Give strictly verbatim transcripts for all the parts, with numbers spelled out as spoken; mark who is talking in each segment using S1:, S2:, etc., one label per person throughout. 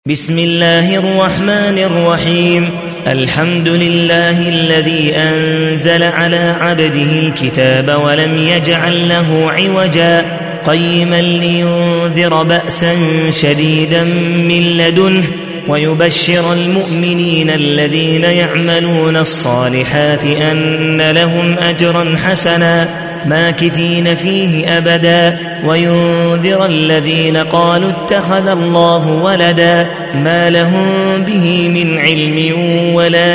S1: بسم الله الرحمن الرحيم. الحمد لله الذي أنزل على عبده الكتاب ولم يجعل له عوجا قيما لينذر بأسا شديدا من لدنه ويبشر المؤمنين الذين يعملون الصالحات أن لهم أجرا حسنا ماكثين فيه أبدا وينذر الذين قالوا اتخذ الله ولدا ما لهم به من علم ولا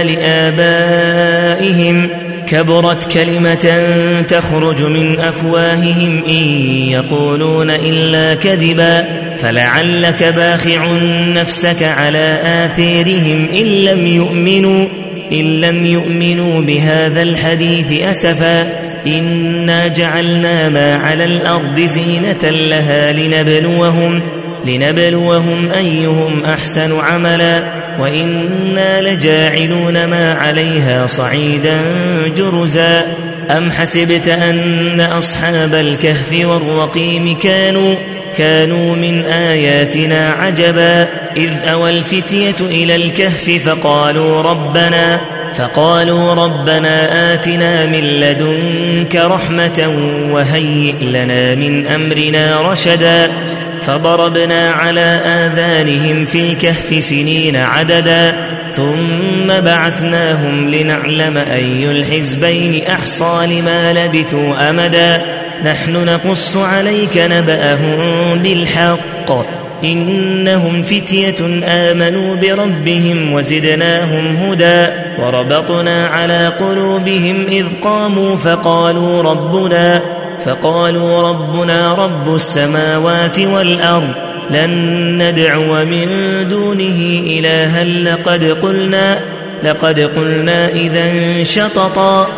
S1: لآبائهم كبرت كلمة تخرج من أفواههم إن يقولون إلا كذبا فلعلك باخع نفسك على آثارهم إن لم يؤمنوا إن لم يؤمنوا بهذا الحديث أسفا إنا جعلنا ما على الأرض زينة لها لنبلوهم لنبلوهم أيهم أحسن عملا وإنا لجاعلون ما عليها صعيدا جرزا أم حسبت أن أصحاب الكهف والرقيم كانوا كانوا من آياتنا عجبا إذ أوى الفتية إلى الكهف فقالوا ربنا فقالوا ربنا آتنا من لدنك رحمة وهيئ لنا من أمرنا رشدا فضربنا على آذانهم في الكهف سنين عددا ثم بعثناهم لنعلم أي الحزبين أحصى لما لبثوا أمدا نحن نقص عليك نبأهم بالحق إنهم فتية آمنوا بربهم وزدناهم هدى وربطنا على قلوبهم إذ قاموا فقالوا ربنا فقالوا ربنا رب السماوات والأرض لن ندعو من دونه إلها لقد قلنا لقد قلنا إذا شططا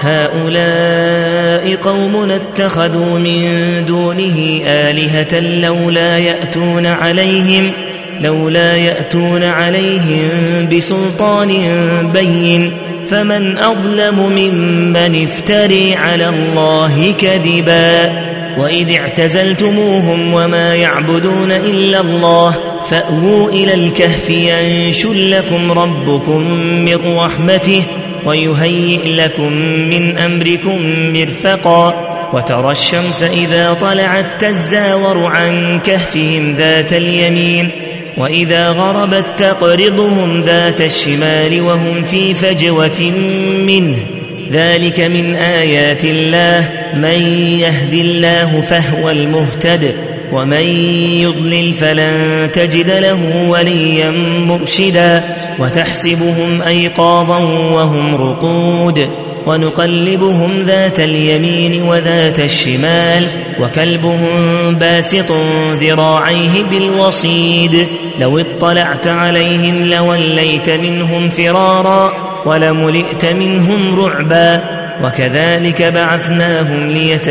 S1: هؤلاء قومنا اتخذوا من دونه آلهة لولا يأتون عليهم لولا يأتون عليهم بسلطان بين فمن أظلم ممن افتري على الله كذبا وإذ اعتزلتموهم وما يعبدون إلا الله فأووا إلى الكهف ينشر لكم ربكم من رحمته ويهيئ لكم من أمركم مرفقا وترى الشمس إذا طلعت تزاور عن كهفهم ذات اليمين وإذا غربت تقرضهم ذات الشمال وهم في فجوة منه ذلك من آيات الله من يهد الله فهو المهتد ومن يضلل فلن تجد له وليا مرشدا وتحسبهم أيقاظا وهم رقود ونقلبهم ذات اليمين وذات الشمال وكلبهم باسط ذراعيه بالوصيد لو اطلعت عليهم لوليت منهم فرارا ولملئت منهم رعبا وكذلك بعثناهم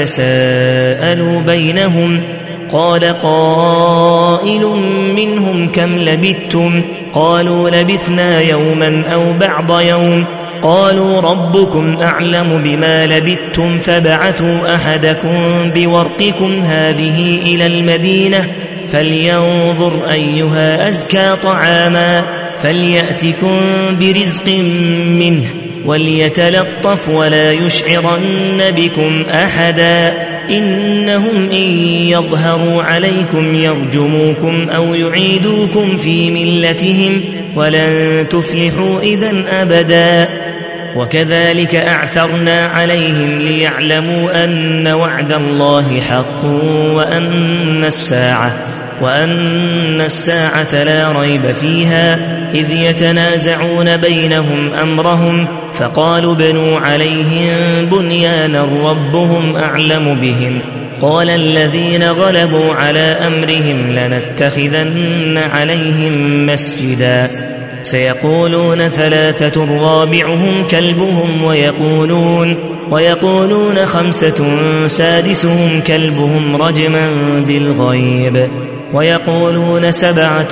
S1: ليتساءلوا بينهم قال قائل منهم كم لبثتم قالوا لبثنا يوما أو بعض يوم قالوا ربكم أعلم بما لبثتم فبعثوا أحدكم بورقكم هذه إلى المدينة فلينظر أيها أزكى طعاما فليأتكم برزق منه وليتلطف ولا يشعرن بكم أحدا إنهم إن يظهروا عليكم يرجموكم أو يعيدوكم في ملتهم ولن تفلحوا إذن أبدا وكذلك أعثرنا عليهم ليعلموا أن وعد الله حق وأن الساعة وأن الساعة لا ريب فيها إذ يتنازعون بينهم أمرهم فقالوا بنوا عليهم بنيانا ربهم أعلم بهم قال الذين غلبوا على أمرهم لنتخذن عليهم مسجدا سيقولون ثلاثة رابعهم كلبهم ويقولون ويقولون خمسة سادسهم كلبهم رجما بالغيب ويقولون سبعة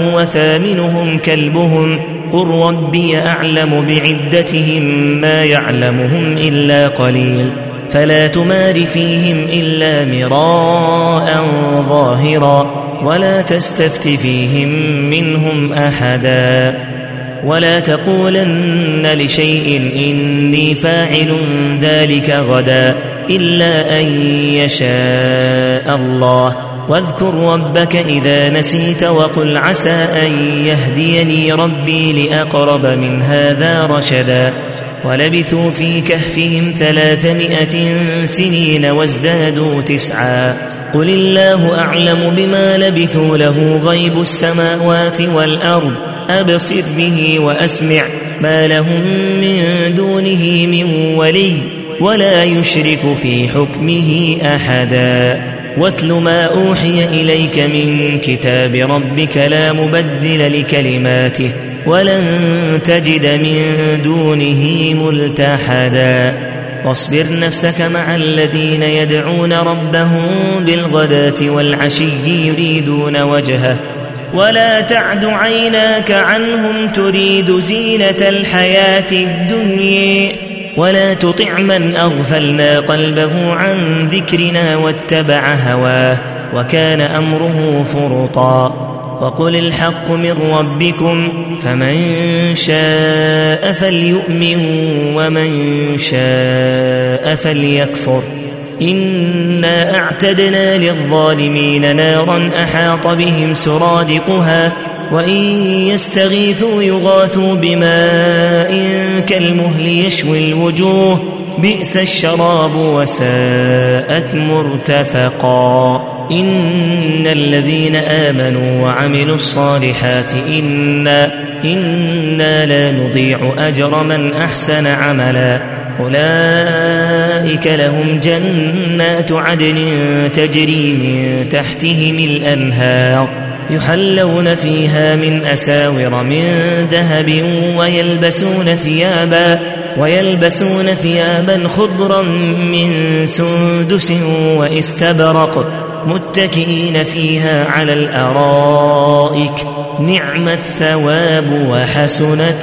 S1: وثامنهم كلبهم قل ربي أعلم بعدتهم ما يعلمهم إلا قليل فلا تمار فيهم إلا مراء ظاهرا ولا تستفت فيهم منهم أحدا ولا تقولن لشيء إني فاعل ذلك غدا إلا أن يشاء الله واذكر ربك إذا نسيت وقل عسى أن يهديني ربي لأقرب من هذا رشدا ولبثوا في كهفهم ثلاثمائة سنين وازدادوا تسعا قل الله أعلم بما لبثوا له غيب السماوات والأرض أبصر به وأسمع ما لهم من دونه من ولي ولا يشرك في حكمه أحدا واتل ما أوحي إليك من كتاب ربك لا مبدل لكلماته ولن تجد من دونه ملتحدا واصبر نفسك مع الذين يدعون ربهم بالغداة والعشي يريدون وجهه ولا تعد عيناك عنهم تريد زينة الحياة الدنيا ولا تطع من أغفلنا قلبه عن ذكرنا واتبع هواه وكان أمره فرطا وقل الحق من ربكم فمن شاء فليؤمن ومن شاء فليكفر إنا أعتدنا للظالمين نارا أحاط بهم سرادقها وإن يستغيثوا يغاثوا بماء كالمهل يشوي الوجوه بئس الشراب وساءت مرتفقا إن الذين آمنوا وعملوا الصالحات إنا, إنا لا نضيع أجر من أحسن عملا أولئك لهم جنات عدن تجري من تحتهم الأنهار يحلون فيها من أساور من ذهب ويلبسون ثيابا ويلبسون ثيابا خضرا من سندس واستبرق متكئين فيها على الأرائك نعم الثواب وحسنت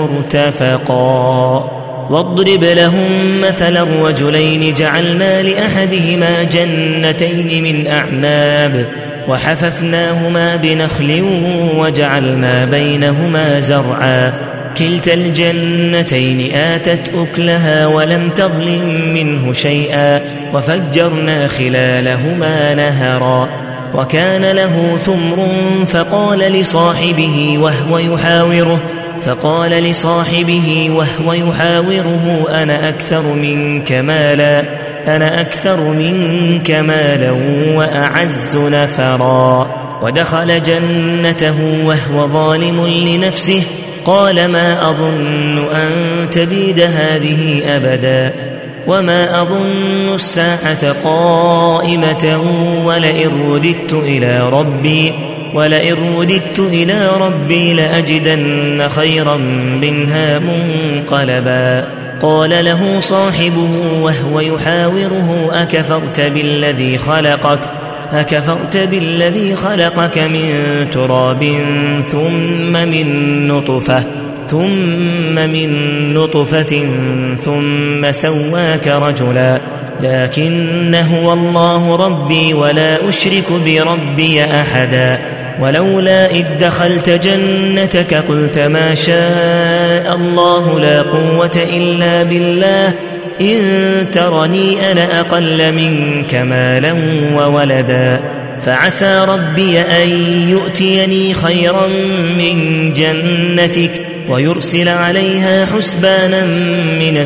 S1: مرتفقا واضرب لهم مثلا الرجلين جعلنا لأحدهما جنتين من أعناب وحففناهما بنخل وجعلنا بينهما زرعا كلتا الجنتين آتت أكلها ولم تظلم منه شيئا وفجرنا خلالهما نهرا وكان له ثمر فقال لصاحبه وهو يحاوره فقال لصاحبه وهو يحاوره أنا أكثر منك مالا أنا أكثر منك مالا وأعز نفرا ودخل جنته وهو ظالم لنفسه قال ما أظن أن تبيد هذه أبدا وما أظن الساعة قائمة ولئن رددت إلى ربي ولئن رددت إلى ربي لأجدن خيرا منها منقلبا قال له صاحبه وهو يحاوره أكفرت بالذي خلقك أكفرت بالذي خلقك من تراب ثم من نطفة ثم من نطفة ثم سواك رجلا لكن هو الله ربي ولا أشرك بربي أحدا ولولا إذ دخلت جنتك قلت ما شاء الله لا قوة إلا بالله إن ترني أنا أقل منك مالا وولدا فعسى ربي أن يؤتيني خيرا من جنتك ويرسل عليها حسبانا من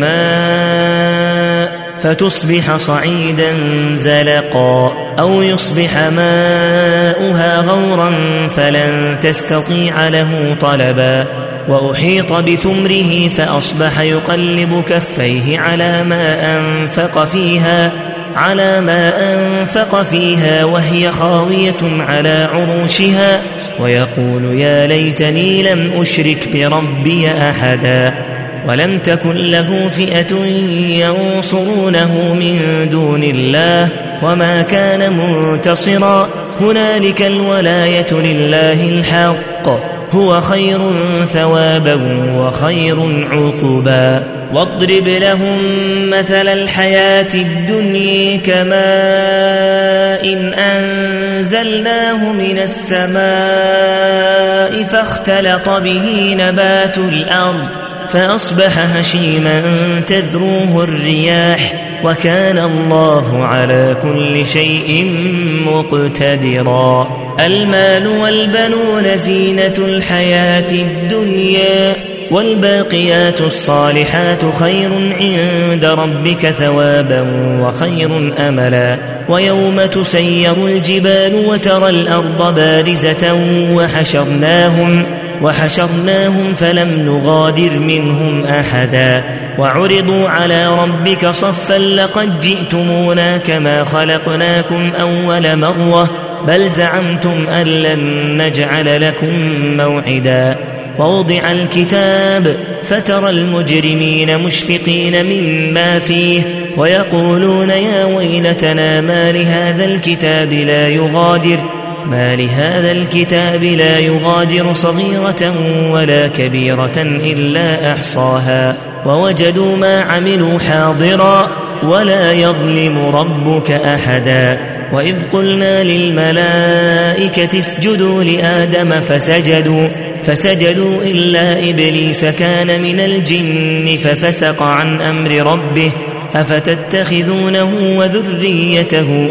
S1: السماء فتصبح صعيدا زلقا أو يصبح ماؤها غورا فلن تستطيع له طلبا وأحيط بثمره فأصبح يقلب كفيه على ما أنفق فيها على ما أنفق فيها وهي خاوية على عروشها ويقول يا ليتني لم أشرك بربي أحدا ولم تكن له فئة ينصرونه من دون الله وما كان منتصرا هنالك الولاية لله الحق هو خير ثوابا وخير عقبا واضرب لهم مثل الحياة الدنيا كماء إن أنزلناه من السماء فاختلط به نبات الأرض فأصبح هشيما تذروه الرياح وكان الله على كل شيء مقتدرا. المال والبنون زينة الحياة الدنيا والباقيات الصالحات خير عند ربك ثوابا وخير أملا. ويوم تسير الجبال وترى الأرض بارزة وحشرناهم وحشرناهم فلم نغادر منهم أحدا وعرضوا على ربك صفا لقد جئتمونا كما خلقناكم أول مرة بل زعمتم أن لن نجعل لكم موعدا. ووضع الكتاب فترى المجرمين مشفقين مما فيه ويقولون يا ويلتنا ما لهذا الكتاب لا يغادر ما لهذا الكتاب لا يغادر صغيرة ولا كبيرة إلا أحصاها ووجدوا ما عملوا حاضرا ولا يظلم ربك أحدا. وإذ قلنا للملائكة اسجدوا لآدم فسجدوا فسجدوا إلا إبليس كان من الجن ففسق عن أمر ربه أفتتخذونه وذريته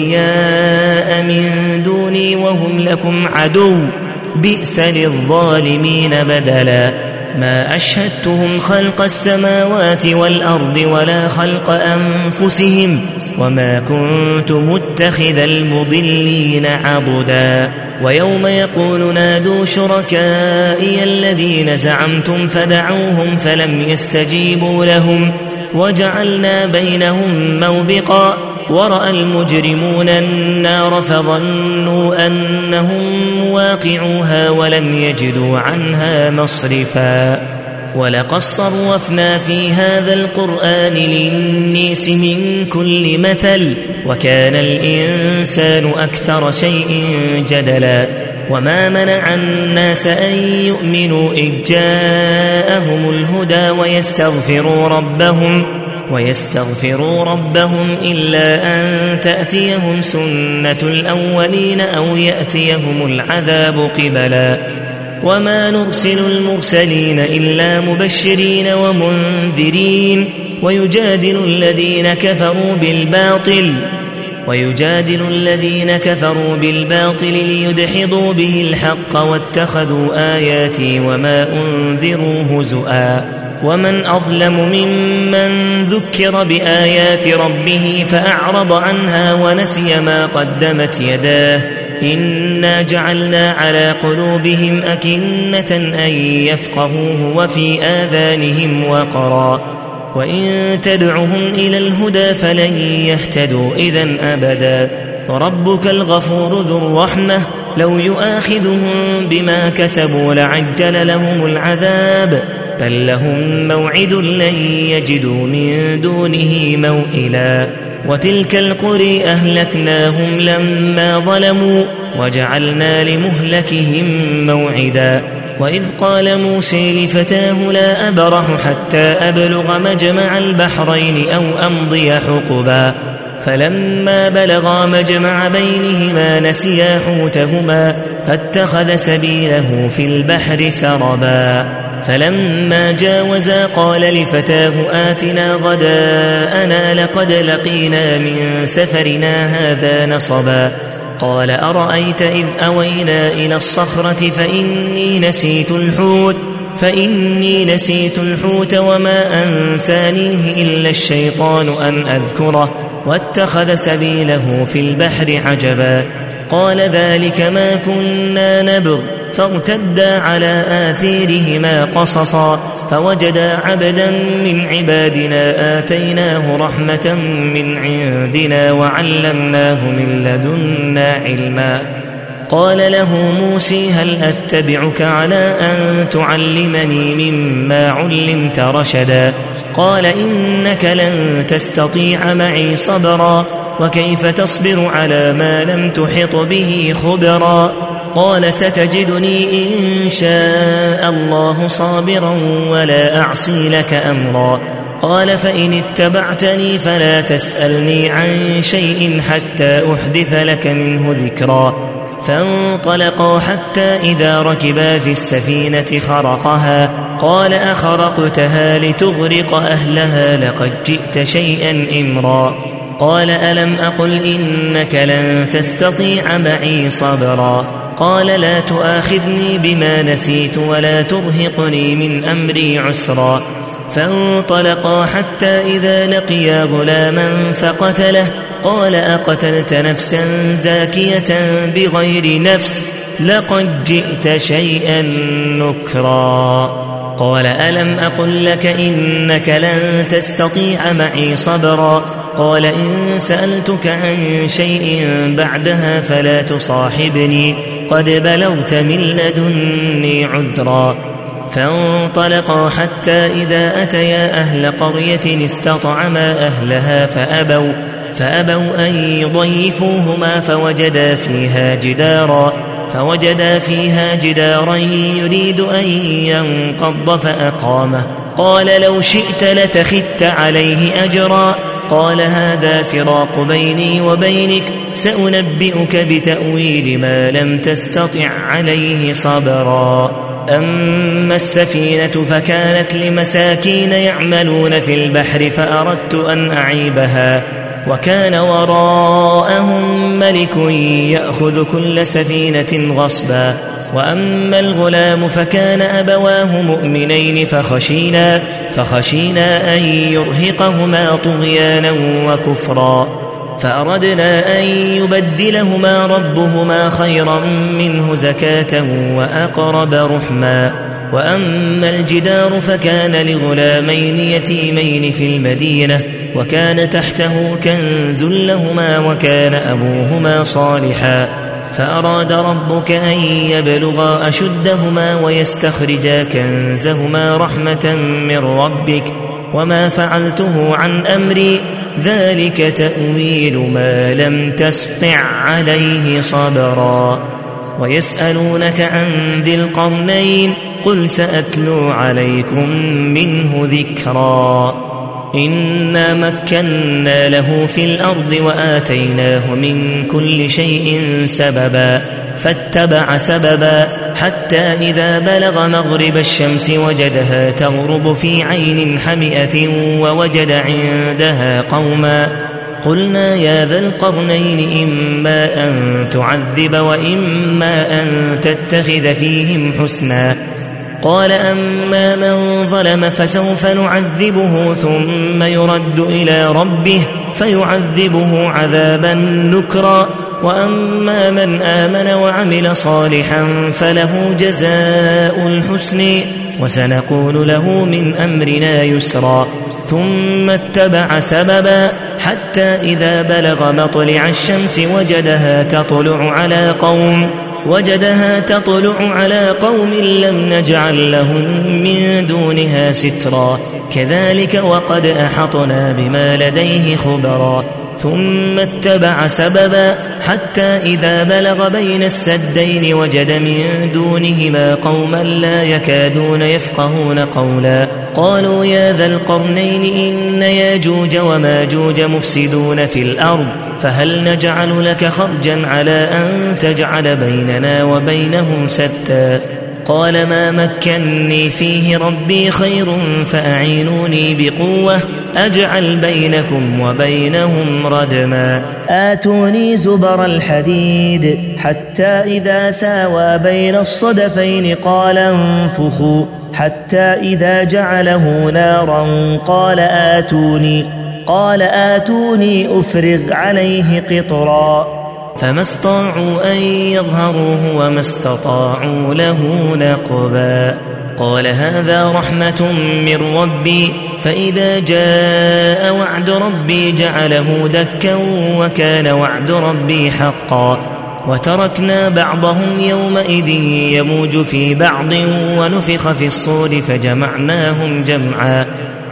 S1: أولياء من دوني وهم لكم عدو بئس للظالمين بدلا. ما أشهدتهم خلق السماوات والأرض ولا خلق أنفسهم وما كنت متخذ المضلين عضدا. ويوم يقول نادوا شركائي الذين زعمتم فدعوهم فلم يستجيبوا لهم وجعلنا بينهم موبقا ورأى المجرمون النار فظنوا أنهم مواقعوها ولم يجدوا عنها مصرفا. ولقد صرفنا في هذا القرآن للناس من كل مثل وكان الإنسان أكثر شيء جدلا. وما منع الناس أن يؤمنوا إذ جاءهم الهدى ويستغفروا ربهم ويستغفروا ربهم إلا أن تأتيهم سنة الأولين أو يأتيهم العذاب قبلا. وما نرسل المرسلين إلا مبشرين ومنذرين ويجادل الذين كفروا بالباطل ويجادل الذين كفروا بالباطل ليدحضوا به الحق واتخذوا آياتي وما أنذروا هزؤا. ومن أظلم ممن ذكر بآيات ربه فأعرض عنها ونسي ما قدمت يداه إنا جعلنا على قلوبهم أكنة أن يفقهوه وفي آذانهم وقرا وإن تدعهم إلى الهدى فلن يهتدوا إذن أبدا. وربك الغفور ذو الرحمة لو يؤاخذهم بما كسبوا لعجل لهم العذاب بل لهم موعد لن يجدوا من دونه موئلا. وتلك القرى أهلكناهم لما ظلموا وجعلنا لمهلكهم موعدا. وإذ قال موسى لفتاه لا أبرح حتى أبلغ مجمع البحرين أو أمضي حقبا فلما بلغا مجمع بينهما نسيا حوتهما فاتخذ سبيله في البحر سربا. فلما جاوزا قال لفتاه آتنا غداءنا لقد لقينا من سفرنا هذا نصبا. قال أرأيت إذ أوينا إلى الصخرة فإني نسيت الحوت فإني نسيت الحوت وما أنسانيه إلا الشيطان أن أذكره واتخذ سبيله في البحر عجبا. قال ذلك ما كنا نبغ فارتدا على آثيرهما قصصا فوجدا عبدا من عبادنا آتيناه رحمة من عندنا وعلمناه من لدنا علما. قال له موسى هل أتبعك على أن تعلمني مما علمت رشدا قال إنك لن تستطيع معي صبرا وكيف تصبر على ما لم تحط به خبرا قال ستجدني إن شاء الله صابرا ولا أعصي لك أمرا قال فإن اتبعتني فلا تسألني عن شيء حتى أحدث لك منه ذكرا فانطلقا حتى إذا ركبا في السفينة خرقها قال أخرقتها لتغرق أهلها لقد جئت شيئا إمرا قال ألم أقل إنك لن تستطيع معي صبرا قال لا تؤاخذني بما نسيت ولا ترهقني من أمري عسرا فانطلقا حتى إذا لقيا غلاما فقتله قال أقتلت نفسا زاكية بغير نفس لقد جئت شيئا نكرا قال ألم أقل لك إنك لن تستطيع معي صبرا قال إن سألتك عن شيء بعدها فلا تصاحبني قد بلغت من لدني عذرا فانطلقا حتى إذا أتيا أهل قرية استطعما أهلها فأبوا فأبوا أن يضيفوهما فوجدا فيها جدارا فوجدا فيها جدارا يريد أن ينقض فأقامه قال لو شئت لتخذت عليه أجرا قال هذا فراق بيني وبينك سأنبئك بتأويل ما لم تستطع عليه صبرا أما السفينة فكانت لمساكين يعملون في البحر فأردت أن أعيبها وكان وراءهم ملك يأخذ كل سفينة غصبا وأما الغلام فكان أبواه مؤمنين فخشينا, فخشينا أن يرهقهما طغيانا وكفرا فأردنا أن يبدلهما ربهما خيرا منه زكاة وأقرب رحما وأما الجدار فكان لغلامين يتيمين في المدينة وكان تحته كنز لهما وكان أبوهما صالحا فأراد ربك أن يبلغا أشدهما ويستخرجا كنزهما رحمة من ربك وما فعلته عن أمري ذلك تأويل ما لم تسطع عليه صبرا ويسألونك عن ذي القرنين قل سأتلو عليكم منه ذكرا إنا مكنا له في الأرض وآتيناه من كل شيء سببا فاتبع سببا حتى إذا بلغ مغرب الشمس وجدها تغرب في عين حمئة ووجد عندها قوما قلنا يا ذا القرنين إما أن تعذب وإما أن تتخذ فيهم حسنا قال أما من ظلم فسوف نعذبه ثم يرد إلى ربه فيعذبه عذابا نكرا وأما من آمن وعمل صالحا فله جزاء الحسن وسنقول له من أمرنا يسرا ثم اتبع سببا حتى إذا بلغ مطلع الشمس وجدها تطلع على قوم وجدها تطلع على قوم لم نجعل لهم من دونها سترا كذلك وقد أحطنا بما لديه خبرا ثم اتبع سببا حتى إذا بلغ بين السدين وجد من دونهما قوما لا يكادون يفقهون قولا قالوا يا ذا القرنين إن ياجوج وماجوج مفسدون في الأرض فهل نجعل لك خرجا على أن تجعل بيننا وبينهم سدا قال ما مكني فيه ربي خير فأعينوني بقوة أجعل بينكم وبينهم ردما آتوني زبر الحديد حتى إذا ساوى بين الصدفين قال انفخوا حتى إذا جعله نارا قال آتوني قال آتوني أفرغ عليه قطرا فما استطاعوا أن يظهروه وما استطاعوا له نقبا قال هذا رحمة من ربي فإذا جاء وعد ربي جعله دكا وكان وعد ربي حقا وتركنا بعضهم يومئذ يموج في بعض ونفخ في الصور فجمعناهم جمعا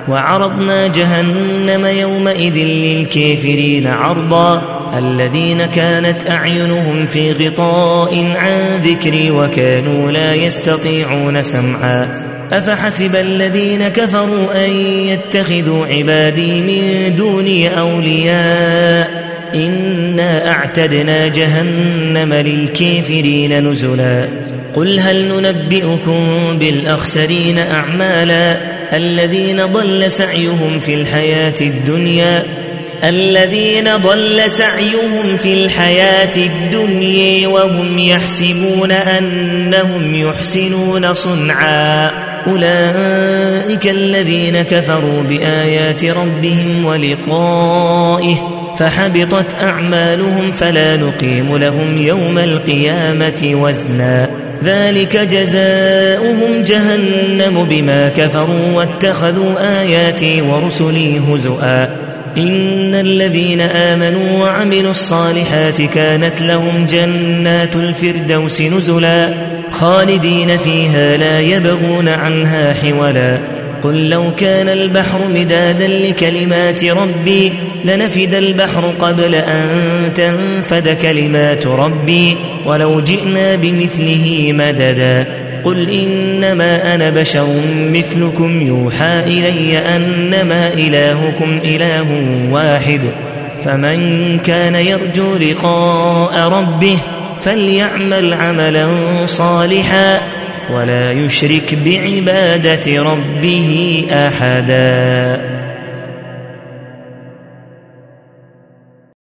S1: وعرضنا جهنم يومئذ للكافرين عرضا الذين كانت أعينهم في غطاء عن ذكري وكانوا لا يستطيعون سمعا أفحسب الذين كفروا أن يتخذوا عبادي من دوني أولياء إنا أعتدنا جهنم للكافرين نزلا قل هل ننبئكم بالأخسرين أعمالا الذين ضل سعيهم في الحياة الدنيا الذين ضل سعيهم في الحياة الدنيا وهم يحسبون أنهم يحسنون صنعا أولئك الذين كفروا بآيات ربهم ولقائه فحبطت أعمالهم فلا نقيم لهم يوم القيامة وزنا ذلك جزاؤهم جهنم بما كفروا واتخذوا آياتي ورسلي هزؤا إن الذين آمنوا وعملوا الصالحات كانت لهم جنات الفردوس نزلا خالدين فيها لا يبغون عنها حولا قل لو كان البحر مدادا لكلمات ربي لنفد البحر قبل أن تنفد كلمات ربي ولو جئنا بمثله مددا قل إنما أنا بشر مثلكم يوحى إلي أنما إلهكم إله واحد فمن كان يرجو لقاء ربه فليعمل عملا صالحا ولا يشرك بعبادة ربه أحدا.